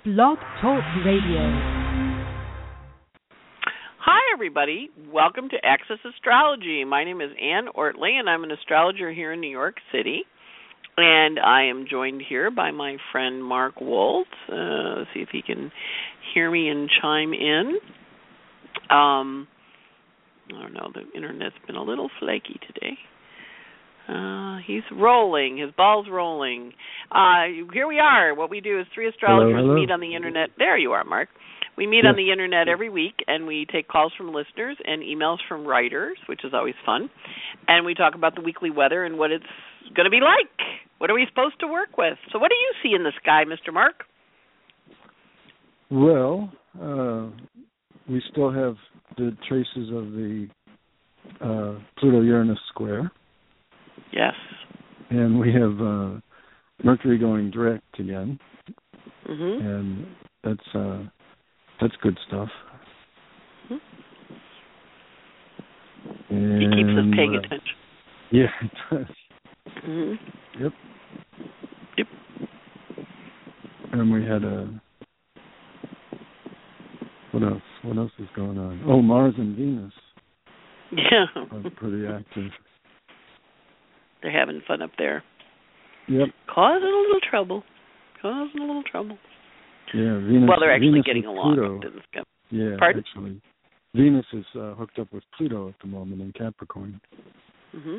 Blog Talk Radio. Hi, everybody. Welcome to Access Astrology. My name is Ann Ortley, and I'm an astrologer here in New York City. And I am joined here by my friend Mark Woltz. Let's see if he can hear me and chime in. I don't know. The internet's been a little flaky today. He's rolling. His ball's rolling. Here we are. What we do is three astrologers meet on the internet. There you are, Mark. We meet on the internet every week, and we take calls from listeners and emails from writers, which is always fun. And we talk about the weekly weather and what it's going to be like. What are we supposed to work with? So what do you see in the sky, Mr. Mark? Well, we still have the traces of the Pluto-Uranus square. Yes. And we have Mercury going direct again. Mm-hmm. And that's good stuff. Mm-hmm. He keeps us paying attention. Yeah, it does. Mm-hmm. Yep. Yep. And we had what else? What else is going on? Oh, Mars and Venus. Yeah. Are pretty active. They're having fun up there. Yep. Causing a little trouble. Yeah, Venus. Well, they're actually Venus getting along. Yeah, Pardon? actually. Venus is hooked up with Pluto at the moment in Capricorn. Mm-hmm.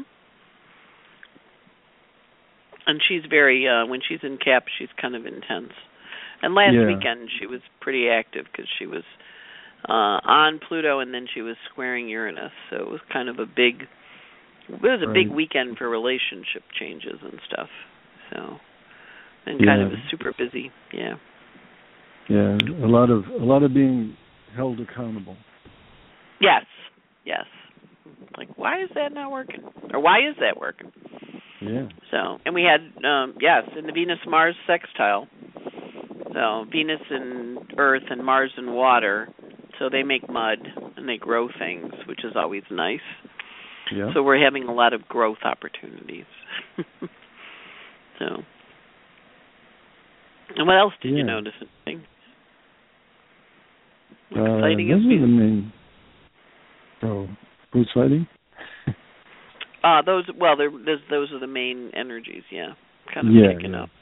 And she's very, when she's in Cap, she's kind of intense. And last weekend she was pretty active because she was on Pluto and then she was squaring Uranus. So it was kind of a big weekend for relationship changes and stuff. So, and kind of super busy. Yeah. Yeah, a lot of being held accountable. Yes. Like, why is that not working? Or why is that working? Yeah. So, and we had, in the Venus-Mars sextile. So, Venus and Earth and Mars and water. So they make mud and they grow things, which is always nice. Yeah. So we're having a lot of growth opportunities. So, and what else did you notice? Exciting those are the main. Oh, who's fighting? Those are the main energies. Yeah, kind of picking up.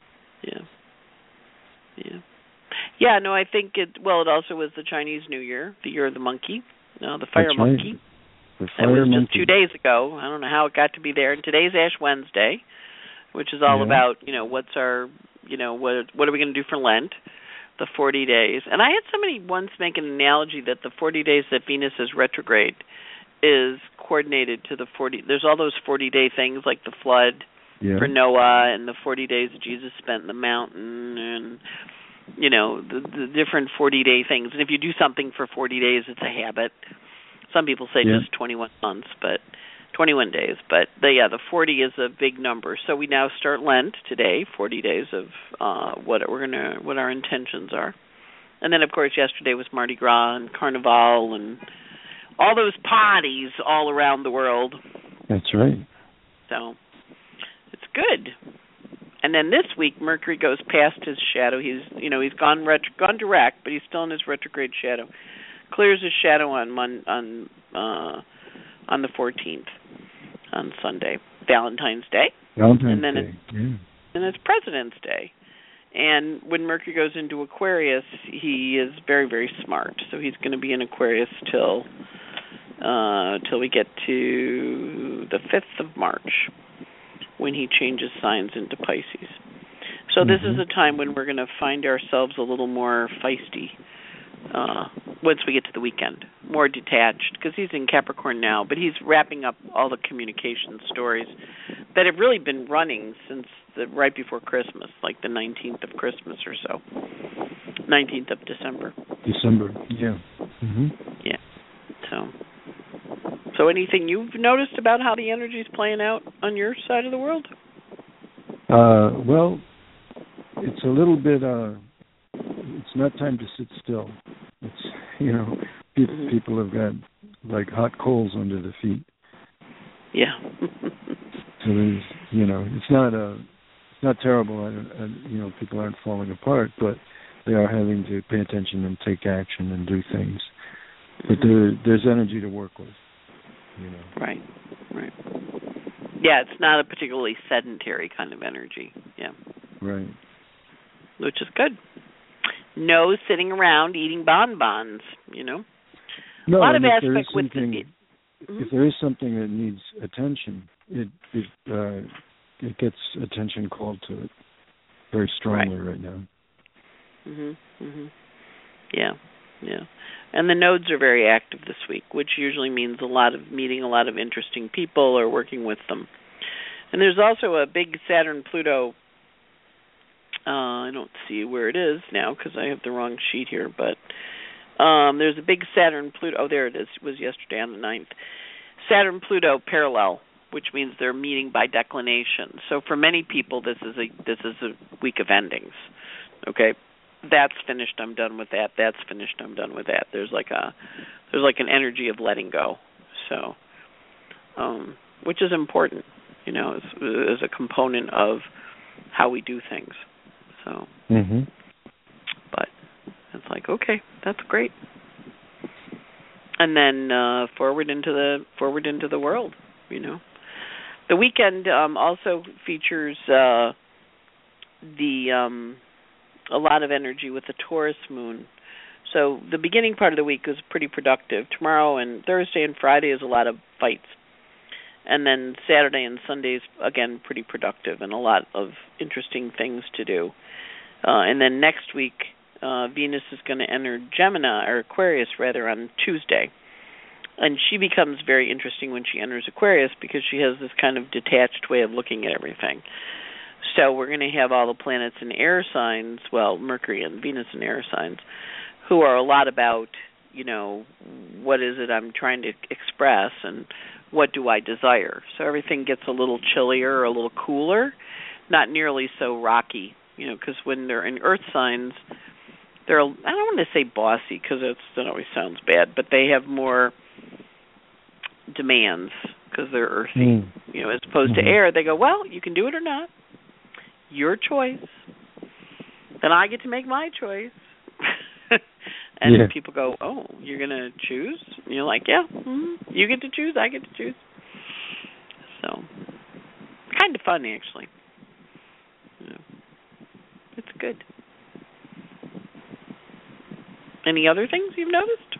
Yeah. No, I think it. Well, it also was the Chinese New Year, the year of the monkey. No, the fire monkey. The that was monkey. just 2 days ago. I don't know how it got to be there. And today's Ash Wednesday, which is all about, what's our, what are we going to do for Lent, the 40 days. And I had somebody once make an analogy that the 40 days that Venus is retrograde is coordinated to the 40. There's all those 40-day things like the flood for Noah and the 40 days that Jesus spent in the mountain and, the different 40-day things. And if you do something for 40 days, it's a habit. Some people say just 21 months, but 21 days. But the 40 is a big number. So we now start Lent today, 40 days of what our intentions are. And then, of course, yesterday was Mardi Gras and Carnival and all those parties all around the world. That's right. So it's good. And then this week, Mercury goes past his shadow. He's gone direct, but he's still in his retrograde shadow. Clears his shadow on the 14th, on Sunday, Valentine's Day. And it's President's Day. And when Mercury goes into Aquarius, he is very, very smart. So he's going to be in Aquarius till we get to the 5th of March, when he changes signs into Pisces. So this is a time when we're going to find ourselves a little more feisty once we get to the weekend, more detached, because he's in Capricorn now, but he's wrapping up all the communication stories that have really been running since right before Christmas, like the 19th of Christmas or so, 19th of December. Yeah. Mm-hmm. Yeah. So anything you've noticed about how the energy is playing out on your side of the world? Well, it's a little bit, it's not time to sit still. It's, people have got like hot coals under their feet. Yeah. So there's, it's not terrible. People aren't falling apart, but they are having to pay attention and take action and do things. But there's energy to work with, you know. Right. Yeah, it's not a particularly sedentary kind of energy. Yeah. Right. Which is good. No sitting around eating bonbons, you know. No, a lot of if aspect with if there is something that needs attention, it gets attention called to it very strongly right now. Yeah. And the nodes are very active this week, which usually means meeting a lot of interesting people or working with them. And there's also a big Saturn-Pluto. I don't see where it is now because I have the wrong sheet here, but there's a big Saturn-Pluto. Oh, there it is. It was yesterday on the 9th. Saturn-Pluto parallel, which means they're meeting by declination. So for many people, this is a week of endings. Okay, that's finished. I'm done with that. That's finished. I'm done with that. There's like an energy of letting go. So, which is important, you know, as a component of how we do things. So, but it's like, okay, that's great. And then forward into the world, you know. The weekend also features a lot of energy with the Taurus moon. So the beginning part of the week is pretty productive. Tomorrow and Thursday and Friday is a lot of fights. And then Saturday and Sunday is, again, pretty productive and a lot of interesting things to do. And then next week, Venus is going to enter Gemini, or Aquarius, rather, on Tuesday. And she becomes very interesting when she enters Aquarius because she has this kind of detached way of looking at everything. So we're going to have all the planets in air signs, well, Mercury and Venus in air signs, who are a lot about, you know, what is it I'm trying to express and what do I desire. So everything gets a little chillier or a little cooler, not nearly so rocky, you know, because when they're in earth signs, they're, I don't want to say bossy because that always sounds bad, but they have more demands because they're earthy, you know, as opposed to air. They go, well, you can do it or not. Your choice. Then I get to make my choice. And people go, oh, you're going to choose? And you're like, yeah, you get to choose, I get to choose. So, kind of fun, actually. Yeah. It's good. Any other things you've noticed?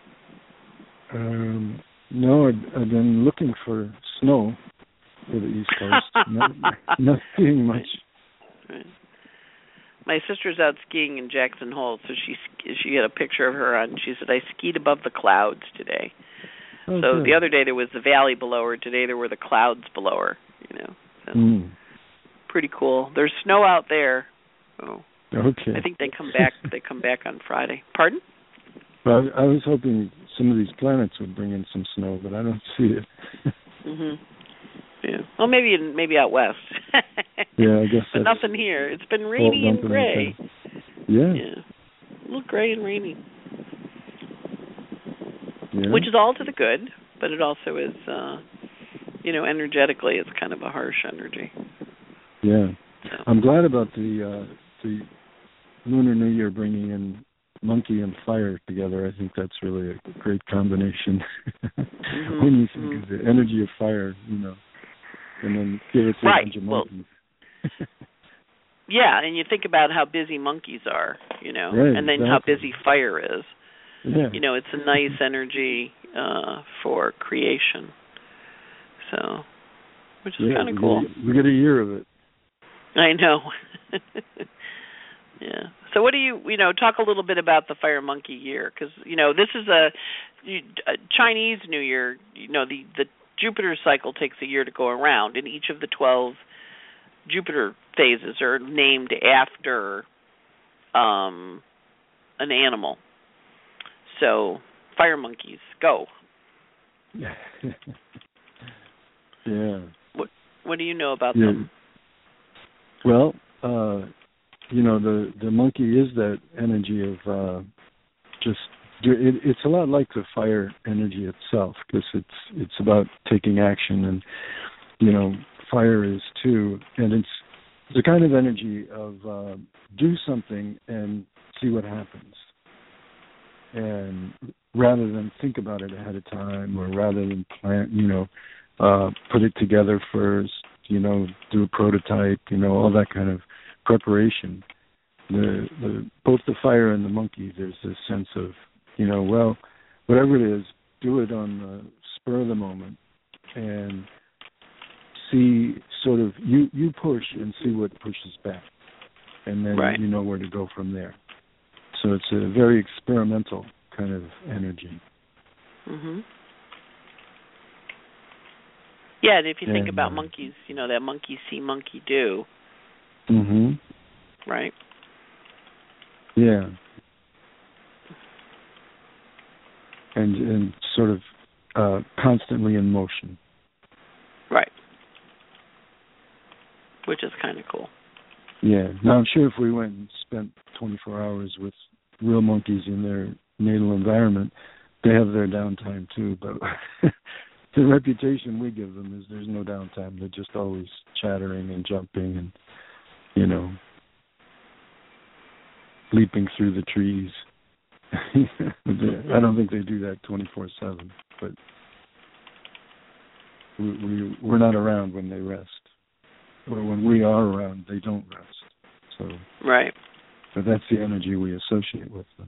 No, I've been looking for snow for the East Coast. Not seeing much. Right. My sister's out skiing in Jackson Hole, so she had a picture of her on. She said, I skied above the clouds today. Oh, so good. The other day there was the valley below her. Today there were the clouds below her. You know, so pretty cool. There's snow out there. So okay. I think they come back. They come back on Friday. Pardon? Well, I was hoping some of these planets would bring in some snow, but I don't see it. Yeah. Well, maybe out west. Yeah, I guess. But nothing here. It's been rainy and gray. Yeah. A little gray and rainy. Yeah. Which is all to the good, but it also is, you know, energetically, it's kind of a harsh energy. Yeah. So. I'm glad about the Lunar New Year bringing in monkey and fire together. I think that's really a great combination. When you think of the energy of fire, you know, and then give it to a bunch of monkeys. Yeah, and you think about how busy monkeys are, you know, and then how busy fire is. Yeah. You know, it's a nice energy for creation. So, which is kind of cool. We get a year of it. I know. Yeah. So what do you talk a little bit about the fire monkey year, because, you know, this is a Chinese New Year. You know, the Jupiter cycle takes a year to go around, and each of the 12 Jupiter phases are named after an animal. So, fire monkeys, go. Yeah. What do you know about them? Well, you know, the monkey is that energy of it's a lot like the fire energy itself, because it's about taking action, and, you know, fire is too, and It's a kind of energy of do something and see what happens. And rather than think about it ahead of time, or rather than plan, put it together first, do a prototype, all that kind of preparation. Both the fire and the monkey, there's this sense of, whatever it is, do it on the spur of the moment, and see sort of, you push and see what pushes back, and then you know where to go from there. So it's a very experimental kind of energy. Mhm. Yeah, and if you think about monkeys, that monkey see, monkey do. Mhm. Right. Yeah. And sort of constantly in motion. Right. Which is kind of cool. Yeah. Now, I'm sure if we went and spent 24 hours with real monkeys in their natal environment, they have their downtime too. But the reputation we give them is there's no downtime. They're just always chattering and jumping and, leaping through the trees. I don't think they do that 24/7, but we're not around when they rest. Or when we are around, they don't rest. So right. But that's the energy we associate with them.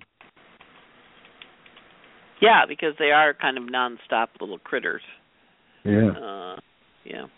Yeah, because they are kind of nonstop little critters. Yeah. Yeah.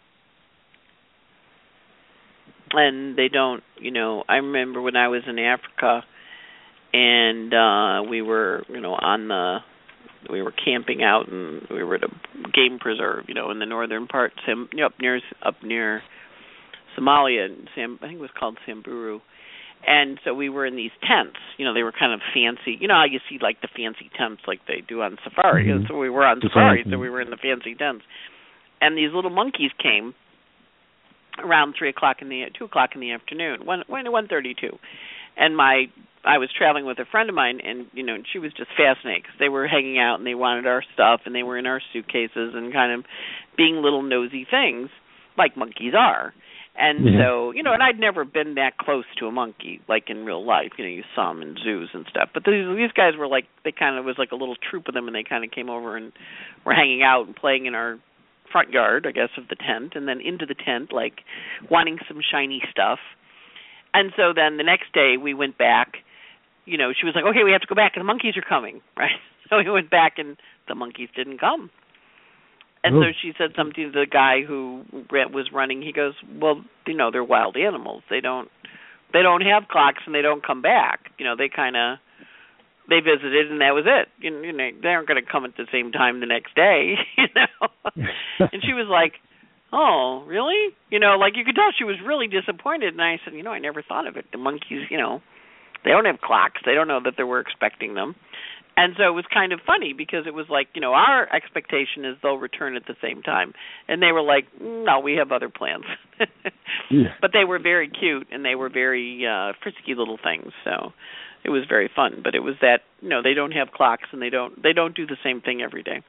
And they don't, I remember when I was in Africa, and we were, we were camping out, and we were at a game preserve, in the northern part, up near Somalia, and I think it was called Samburu. And so we were in these tents, they were kind of fancy. How you see like the fancy tents like they do on safari. Mm-hmm. So we were on safari, so we were in the fancy tents. And these little monkeys came around 2 o'clock in the afternoon, 1:32. And I was traveling with a friend of mine, and and she was just fascinated because they were hanging out and they wanted our stuff and they were in our suitcases and kind of being little nosy things like monkeys are. And so, and I'd never been that close to a monkey, like in real life. You saw them in zoos and stuff. But these guys were like, they kind of was like a little troop of them, and they kind of came over and were hanging out and playing in our front yard, I guess, of the tent, and then into the tent, like wanting some shiny stuff. And so then the next day we went back. She was like, okay, we have to go back, and the monkeys are coming, right? So we went back, and the monkeys didn't come. And so she said something to the guy who was running. He goes, well, they're wild animals. They don't have clocks, and they don't come back. They visited, and that was it. They aren't going to come at the same time the next day, And she was like, oh, really? Like you could tell she was really disappointed. And I said, I never thought of it. The monkeys, they don't have clocks. They don't know that they were expecting them. And so it was kind of funny because it was like, our expectation is they'll return at the same time. And they were like, no, we have other plans. But they were very cute, and they were very frisky little things. So it was very fun. But it was that, they don't have clocks, and they don't do the same thing every day.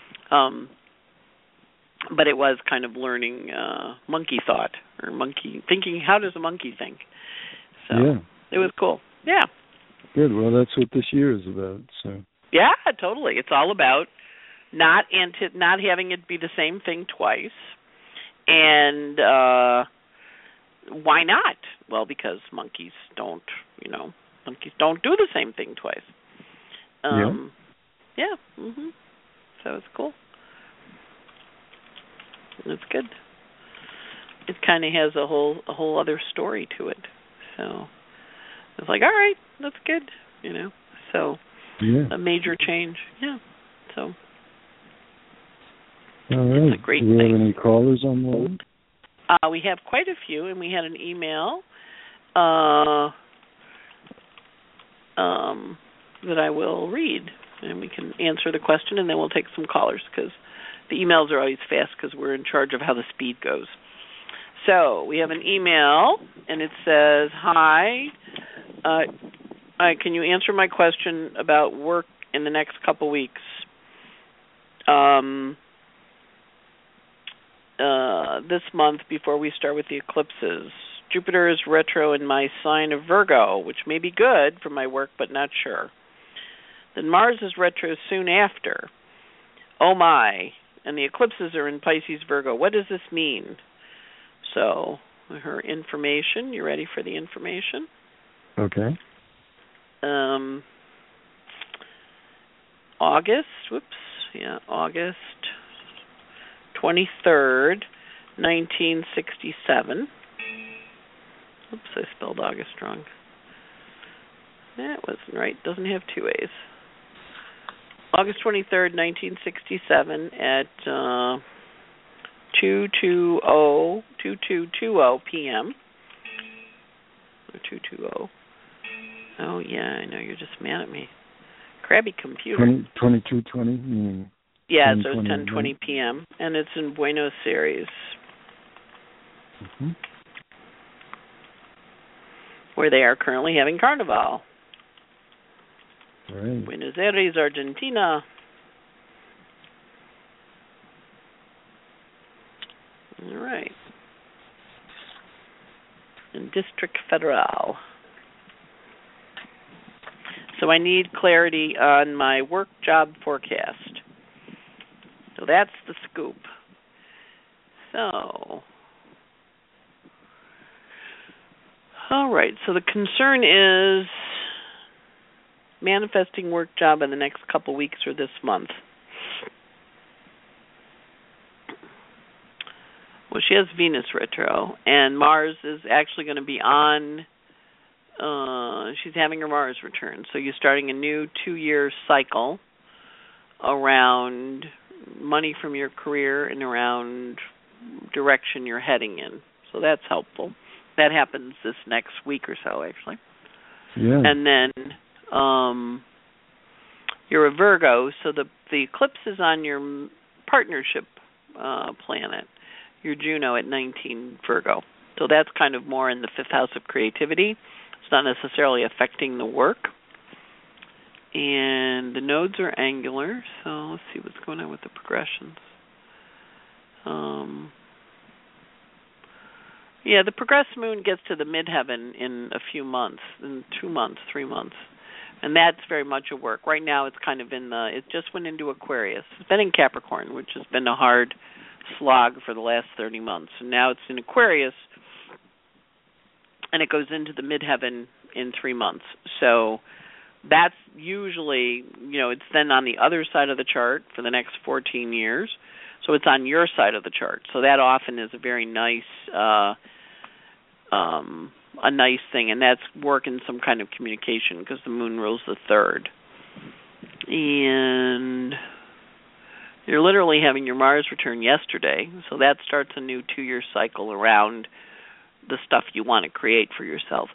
But it was kind of learning monkey thought, or monkey thinking, how does a monkey think? So it was cool. Yeah. Good. Well, that's what this year is about. So. Yeah, totally. It's all about not having it be the same thing twice. And why not? Well, because monkeys don't do the same thing twice. Yeah. Mhm. So it's cool. It's good. It kind of has a whole other story to it. So it's like, all right, that's good, So a major change, So all right. It's a great thing. Do we have any callers on the line? We have quite a few, and we had an email that I will read, and we can answer the question, and then we'll take some callers because the emails are always fast because we're in charge of how the speed goes. So we have an email, and it says, hi, can you answer my question about work in the next couple weeks? This month before we start with the eclipses, Jupiter is retro in my sign of Virgo, which may be good for my work, but not sure. Then Mars is retro soon after. Oh my. And the eclipses are in Pisces, Virgo. What does this mean? So, her information. You ready for the information? Okay. August 23rd, 1967. Oops, I spelled August wrong. That wasn't right. Doesn't have two A's. August 23rd, 1967 at 2220 p.m. Or 220. Oh, yeah, I know. You're just mad at me. Crabby computer. 2220, meaning? Yeah, so it's 10:20 p.m. And it's in Buenos Aires. Mm-hmm. Where they are currently having Carnival. Right. Buenos Aires, Argentina. All right. In District Federal. So I need clarity on my work job forecast. So that's the scoop. So, all right. So the concern is manifesting work job in the next couple weeks or this month. Well, she has Venus retro, and Mars is actually going to be on. She's having her Mars return, so you're starting a new 2-year cycle around money from your career and around direction you're heading in. So that's helpful. That happens this next week or so, actually. Yeah. And then you're a Virgo, so the eclipse is on your partnership planet, your Juno at 19 Virgo. So that's kind of more in the 5th house of creativity. It's not necessarily affecting the work. And the nodes are angular, so let's see what's going on with the progressions. Yeah, the progressed moon gets to the midheaven in a few months, in 2 months, 3 months. And that's very much a work. Right now it's kind of it just went into Aquarius. It's been in Capricorn, which has been a hard slog for the last 30 months. And now it's in Aquarius, and it goes into the midheaven in 3 months. So that's usually, it's then on the other side of the chart for the next 14 years. So it's on your side of the chart. So that often is a very nice a nice thing, and that's work in some kind of communication because the moon rules the 3rd. And you're literally having your Mars return yesterday, so that starts a new 2-year cycle around the stuff you want to create for yourself.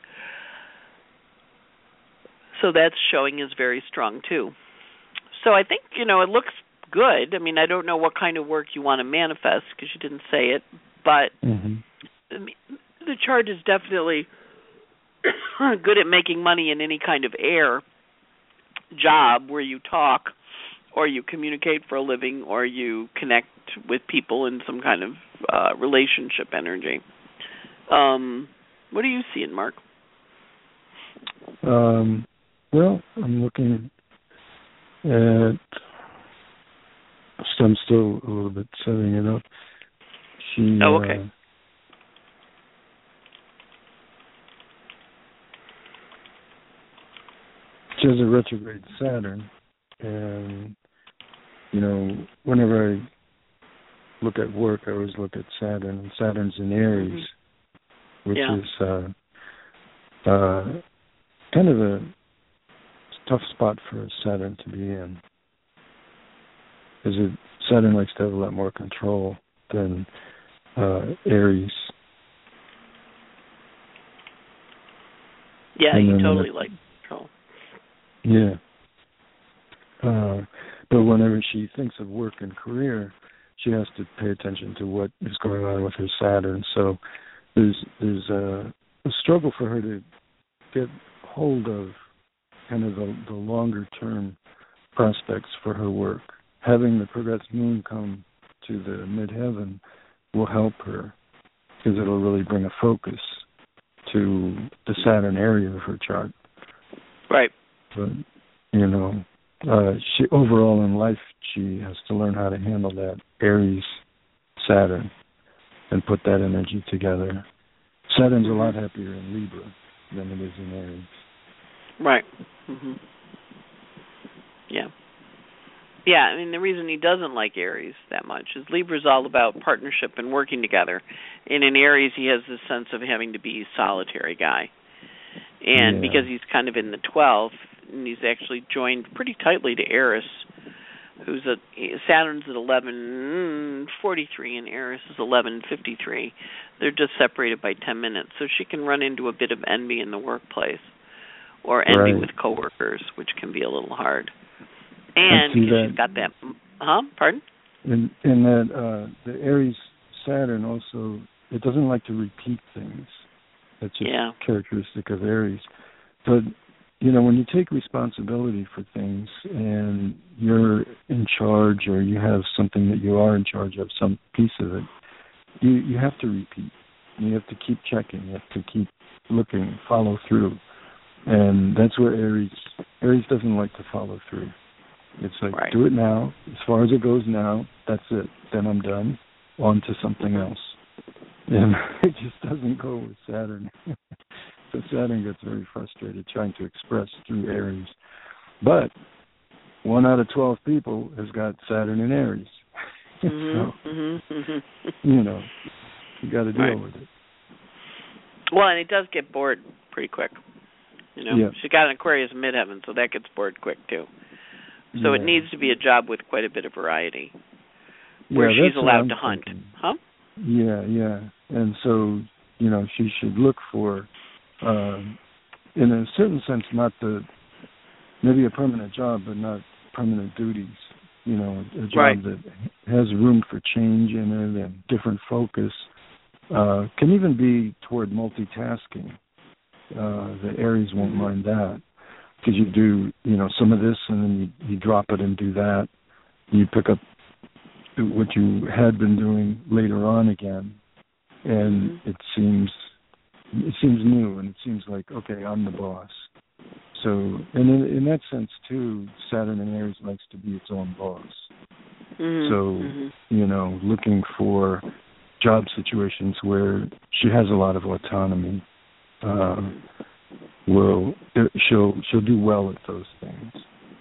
So that's showing is very strong too. So I think, it looks good. I mean, I don't know what kind of work you want to manifest because you didn't say it, but the chart is definitely good at making money in any kind of air job where you talk or you communicate for a living or you connect with people in some kind of relationship energy. What are you seeing, Mark? Well, I'm looking at. I'm still a little bit setting it up. Okay. She has a retrograde Saturn, and whenever I look at work, I always look at Saturn, and Saturn's in Aries, which is kind of a tough spot for Saturn to be in. Because Saturn likes to have a lot more control than Aries. Yeah, you totally like control. Yeah. But whenever she thinks of work and career, she has to pay attention to what is going on with her Saturn. So there's a struggle for her to get hold of kind of the longer term prospects for her work. Having the progressed moon come to the midheaven will help her because it'll really bring a focus to the Saturn area of her chart. Right. But, you know, she overall in life, she has to learn how to handle that Aries Saturn and put that energy together. Saturn's a lot happier in Libra than it is in Aries. Right. Mm-hmm. Yeah. Yeah, I mean, the reason he doesn't like Aries that much is Libra's all about partnership and working together. And in Aries, he has this sense of having to be a solitary guy. And because he's kind of in the 12th, and he's actually joined pretty tightly to Eris, Saturn's at 11:43 and Eris is 11:53. They're just separated by 10 minutes, so she can run into a bit of envy in the workplace or envy with coworkers, which can be a little hard. And because she's got that, pardon? In that the Aries Saturn also, it doesn't like to repeat things. That's just characteristic of Aries. But you know, when you take responsibility for things and you're in charge, or you have something that you are in charge of, some piece of it, you have to repeat. You have to keep checking. You have to keep looking, follow through. And that's where Aries doesn't like to follow through. It's like, do it now. As far as it goes now, that's it. Then I'm done. On to something else. And it just doesn't go with Saturn. So Saturn gets very frustrated trying to express through Aries. But 1 out of 12 people has got Saturn in Aries. So, you know, you got to deal with it. Well, and it does get bored pretty quick. You know, she's got an Aquarius in midheaven, so that gets bored quick too. So it needs to be a job with quite a bit of variety, where she's allowed to hunt. Yeah. And so, you know, she should look for, in a certain sense, maybe a permanent job, but not permanent duties. You know, a job that has room for change in it and different focus. Can even be toward multitasking. The Aries won't mind that. Because you do, you know, some of this and then you drop it and do that. You pick up what you had been doing later on again, and it seems new, and it seems like, okay, I'm the boss. So, and in that sense too, Saturn in Aries likes to be its own boss. So, you know, looking for job situations where she has a lot of autonomy. She'll do well at those things.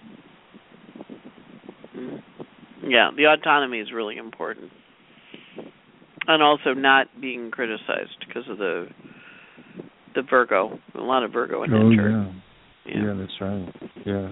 Yeah, the autonomy is really important, and also not being criticized because of the Virgo. A lot of Virgo in that chart. Yeah, that's right. Yeah.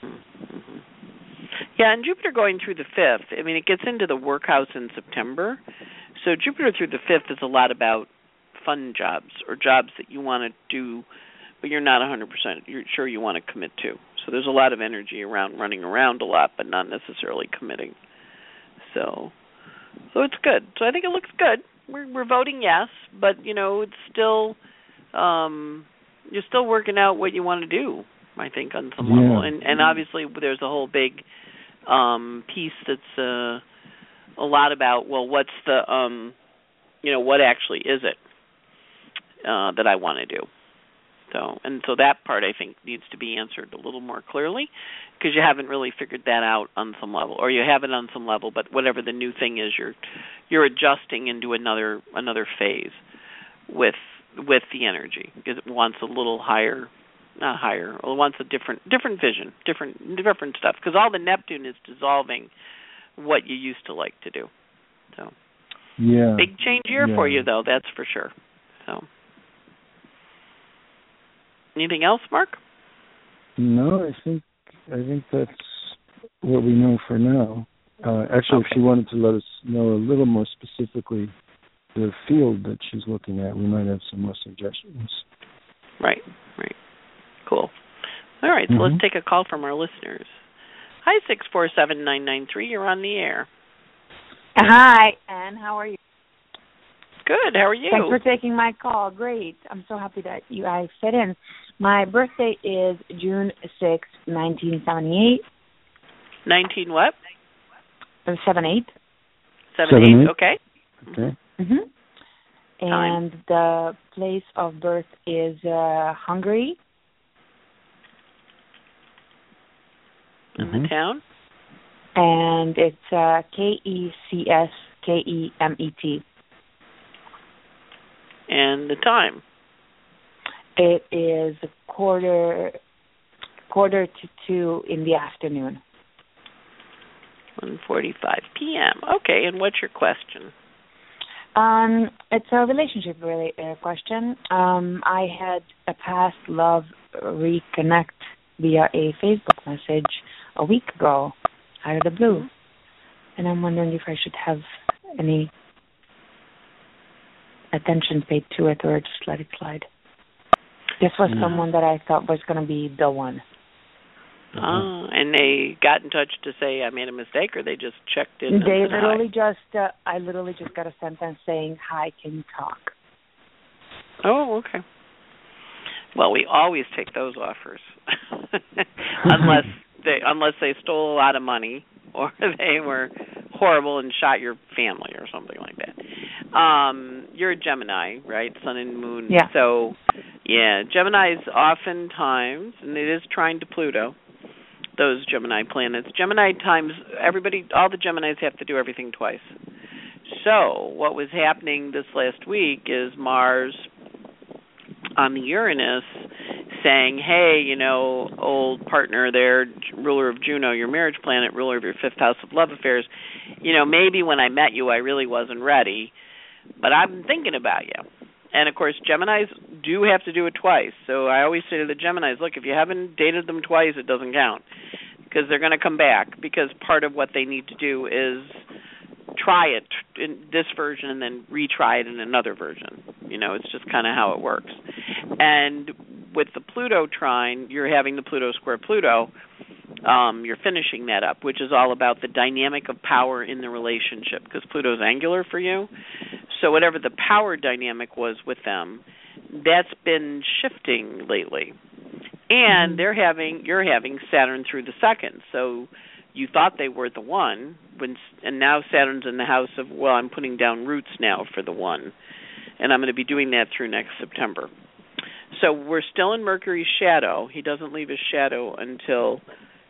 Yeah, and Jupiter going through the 5th. I mean, it gets into the work house in September. So Jupiter through the 5th is a lot about fun jobs or jobs that you want to do, but you're not 100% sure you want to commit to. So there's a lot of energy around running around a lot, but not necessarily committing. So it's good. So I think it looks good. We're voting yes, but you know it's still you're still working out what you want to do. I think on some level, and obviously there's a whole big piece that's a lot about what's the what actually is it that I want to do. So that part I think needs to be answered a little more clearly, because you haven't really figured that out on some level, or you have it on some level, but whatever the new thing is, you're adjusting into another phase with the energy, because it wants a little higher, not higher, it wants a different vision, different stuff, because all the Neptune is dissolving what you used to like to do. So big change here for you though, that's for sure. So. Anything else, Mark? No, I think that's what we know for now. If she wanted to let us know a little more specifically the field that she's looking at, we might have some more suggestions. Right. Cool. All right, so let's take a call from our listeners. Hi, 647-993, you're on the air. Hi, Anne, how are you? Good, how are you? Thanks for taking my call. Great. I'm so happy that you guys fit in. My birthday is June 6, 1978. 19 what? 78. 78, okay. Okay. And the place of birth is Hungary. And the town? And it's Kecskemet. And the time? It is quarter to 2 in the afternoon. 1:45 p.m. Okay, and what's your question? It's a relationship question. I had a past love reconnect via a Facebook message a week ago, out of the blue. And I'm wondering if I should have any attention paid to it or just let it slide. This was someone that I thought was going to be the one. And they got in touch to say I made a mistake, or they just checked in? They literally I literally just got a sentence saying, "Hi, can you talk?" Oh, okay. Well, we always take those offers, unless they stole a lot of money or they were horrible and shot your family or something like that. You're a Gemini, right? Sun and Moon. Yeah. So, yeah, Geminis oftentimes, and it is trine to Pluto, those Gemini planets. Gemini times, all the Geminis have to do everything twice. So what was happening this last week is Mars on the Uranus saying, hey, old partner there, ruler of Juno, your marriage planet, ruler of your fifth house of love affairs, maybe when I met you I really wasn't ready, but I'm thinking about you. And, of course, Geminis do have to do it twice. So I always say to the Geminis, look, if you haven't dated them twice, it doesn't count, because they're going to come back, because part of what they need to do is try it in this version and then retry it in another version. It's just kind of how it works. And with the Pluto trine, you're having the Pluto square Pluto. You're finishing that up, which is all about the dynamic of power in the relationship, because Pluto's angular for you. So whatever the power dynamic was with them, that's been shifting lately. And you're having Saturn through the second. So you thought they were the one, and now Saturn's in the house of, well, I'm putting down roots now for the one. And I'm going to be doing that through next September. So we're still in Mercury's shadow. He doesn't leave his shadow until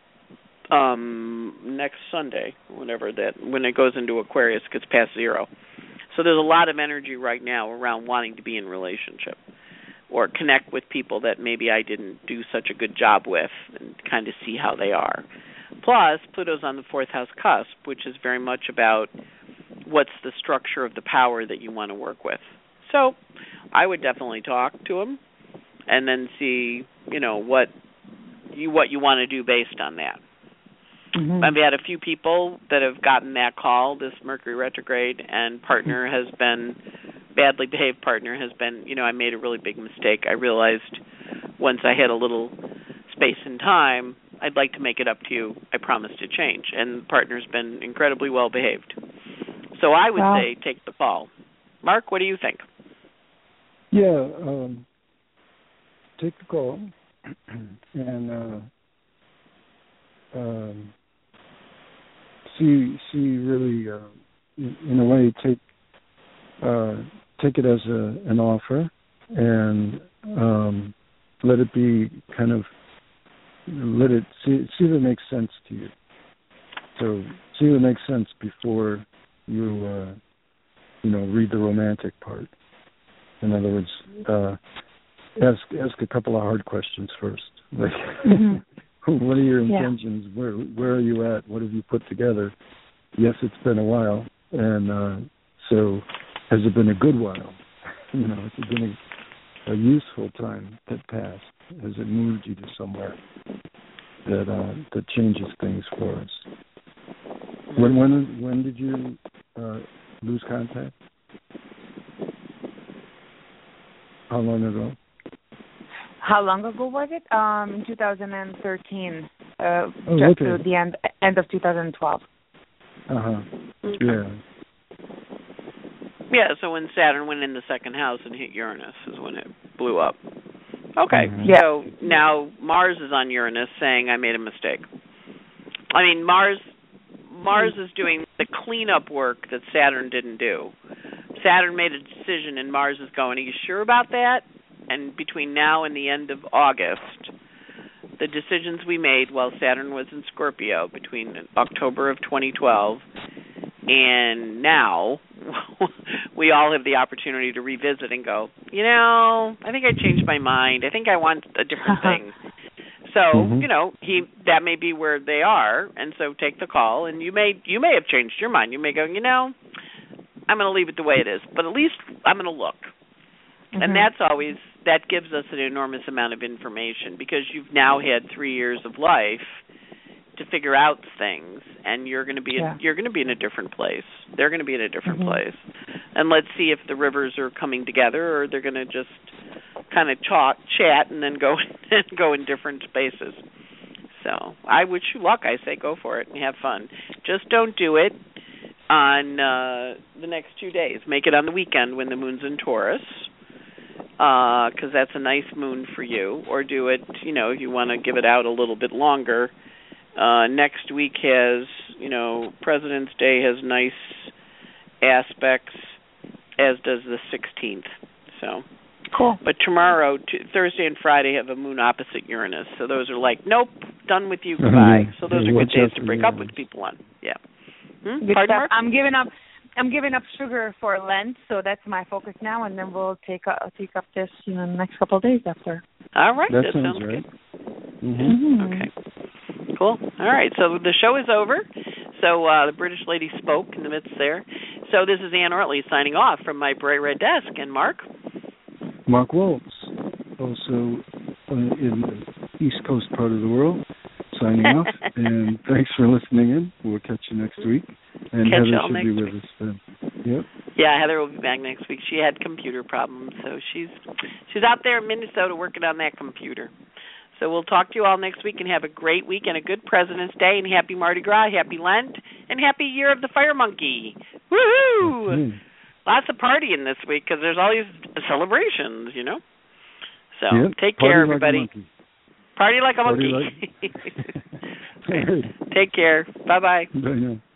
next Sunday, when it goes into Aquarius, gets past 0. So there's a lot of energy right now around wanting to be in relationship or connect with people that maybe I didn't do such a good job with, and kind of see how they are. Plus, Pluto's on the 4th house cusp, which is very much about what's the structure of the power that you want to work with. So I would definitely talk to him and then see, what you want to do based on that. Mm-hmm. I've had a few people that have gotten that call, this Mercury retrograde, and badly behaved partner has been, I made a really big mistake. I realized once I had a little space and time, I'd like to make it up to you. I promise to change. And the partner's been incredibly well behaved. So I would say take the call. Mark, what do you think? Yeah, take the call and see really, in a way, take it as an offer, and let it be kind of, see if it makes sense to you. So see if it makes sense before you read the romantic part. In other words, ask a couple of hard questions first, like what are your intentions? Where are you at? What have you put together? Yes, it's been a while, and so has it been a good while? Has it been a useful time that passed? Has it moved you to somewhere that changes things for us? When did you lose contact? How long ago? How long ago was it? 2013. Just to the end of 2012. Okay. Yeah. Yeah, so when Saturn went in the second house and hit Uranus is when it blew up. Okay, So now Mars is on Uranus saying I made a mistake. I mean, Mars is doing the cleanup work that Saturn didn't do. Saturn made a decision and Mars is going. Are you sure about that? And between now and the end of August, the decisions we made while Saturn was in Scorpio between October of 2012 and now, we all have the opportunity to revisit and go, I think I changed my mind. I think I want a different thing. So, that may be where they are, and so take the call. And you may have changed your mind. You may go, I'm going to leave it the way it is, but at least I'm going to look. And that gives us an enormous amount of information because you've now had 3 years of life to figure out things, and you're going to be in a different place. They're going to be in a different place, and let's see if the rivers are coming together, or they're going to just kind of chat, and then go in different spaces. So I wish you luck. I say go for it and have fun. Just don't do it on the next 2 days. Make it on the weekend when the moon's in Taurus, because that's a nice moon for you. Or do it, if you want to give it out a little bit longer. Next week has, President's Day has nice aspects, as does the 16th. So cool. But tomorrow, Thursday and Friday have a moon opposite Uranus. So those are like, nope, done with you, goodbye. So those are good days to break up with people on. Yeah. Good stuff. I'm giving up sugar for Lent, so that's my focus now, and then we'll take up this in the next couple of days after. All right. That sounds right. Good. Okay. Cool. All right. So the show is over. So the British lady spoke in the midst there. So this is Ann Ortley signing off from my bright red desk. And Mark Waltz, also in the East Coast part of the world, signing off. And thanks for listening in. We'll catch you next week. And Heather should be with us then. Yep. Yeah, Heather will be back next week. She had computer problems, so she's out there in Minnesota working on that computer. So we'll talk to you all next week, and have a great week and a good President's Day, and happy Mardi Gras, happy Lent, and happy Year of the Fire Monkey. Woohoo! Mm-hmm. Lots of partying this week because there's all these celebrations, So take care, everybody. Party like a monkey. Like... Take care. Bye-bye. Bye now.